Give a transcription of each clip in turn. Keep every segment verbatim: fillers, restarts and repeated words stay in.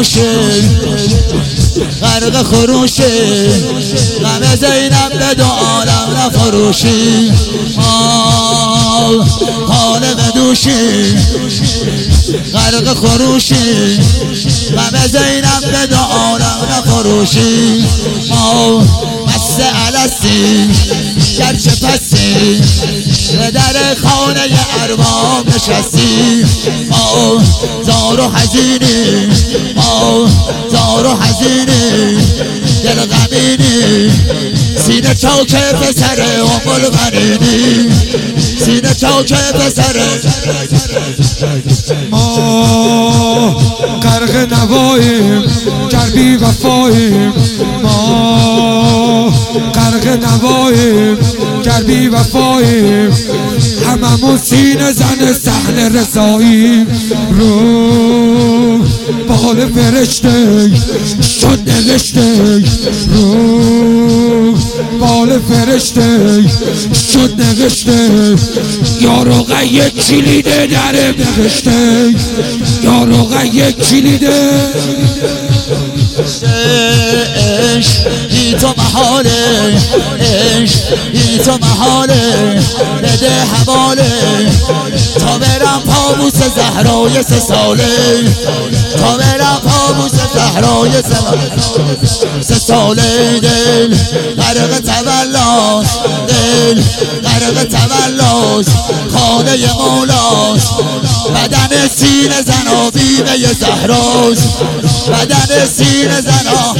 خروشه غرق خروشه غم زینب به دو عالم نفروشی حال بدوشی غرق خروشی غم زینب به دو عالم نفروشی مست الستی گرچه پستی به در خانه ارباب نشستی زار و حزینی زار و حزینی دل غمینی سینه چاک پسر ام البنینی سینه چاک پسر ما غرق نواییم گر بی وفاییم ما غرق نواییم گر بی وفاییم هممون سینه زن صحنه رساییم رو بال فرشته شد نوشته رو بال فرشته شد نوشته یارو یک کلیده در نوشته یارو یک کلیده عشقی تو محاله عشقی تو محاله بده حواله تا برم پابوس زهرای سه ساله تا برم پابوس زهرای سه ساله دل غرق تولاست دل غرق تولاست خانه مولاست بدن سینه زنا بیمه زهراست بدن سینه زنا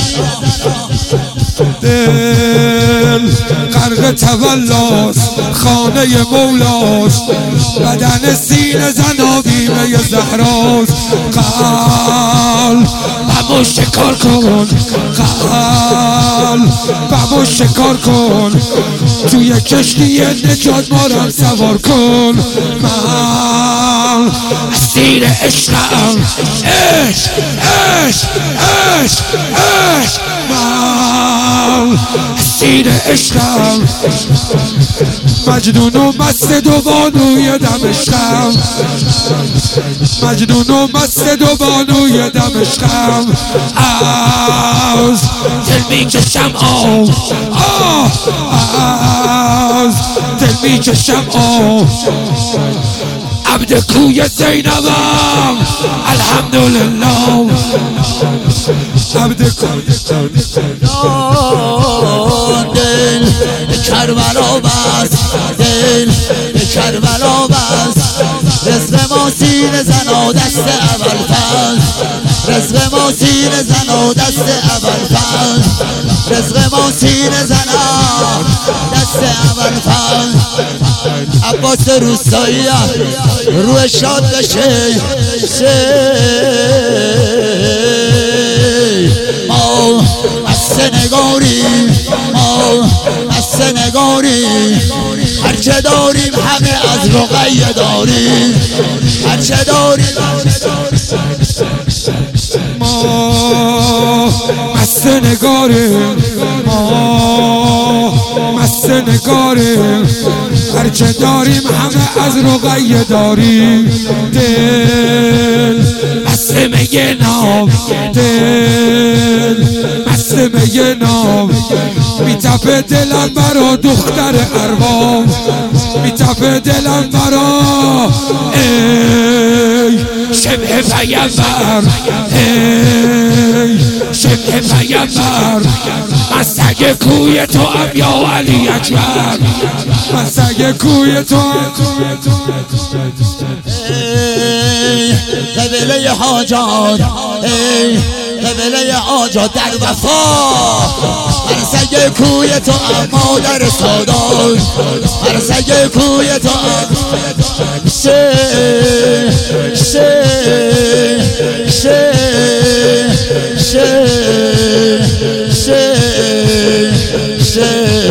دل غرق تولاست خانه مولاست بدن سینه زنا بیمه زهراست قلب بمو شکار کن قلب بمو شکار کن توی کشتی نجات ما را سوار کن من اسیر عشقم عشق عشق عشق عشق من اسیر عشقم مجنون و مست دوبانوی دمشقم مجنون و مست دوبانوی دمشقم از دل میکشم آه آه از دل میکشم آه عبد کوی زینبم الحمدلله عبد کوی دل کربلا بس دل کربلا بس رزق ما سینه زنا دست اول پس رزق ما سینه زنا دست اول پس رزق ما سینه زنا دست اول پس عباس روستایی روح شاد بشه ما از نگاری ما از نگاری هرچه داریم همه از رقیه داریم هرچه داریم ما مست نگاریم ما مست نگاریم هرچه داریم همه از رقیه داریم دل مست میگه نام دل مست میگه نام میتپه دلم برا دختر ارباب میتپه دلم برا ای شبه پیمبر ای شبه پیمبر من سگ کوی تو ام یا علی اکبر من سگ کوی تو ای قبله حاجات ای قبله حاجات در وفا هر سگ کوی تو ام مادر سادات هر سگ کوی تو ام شه شه شه شه شه شه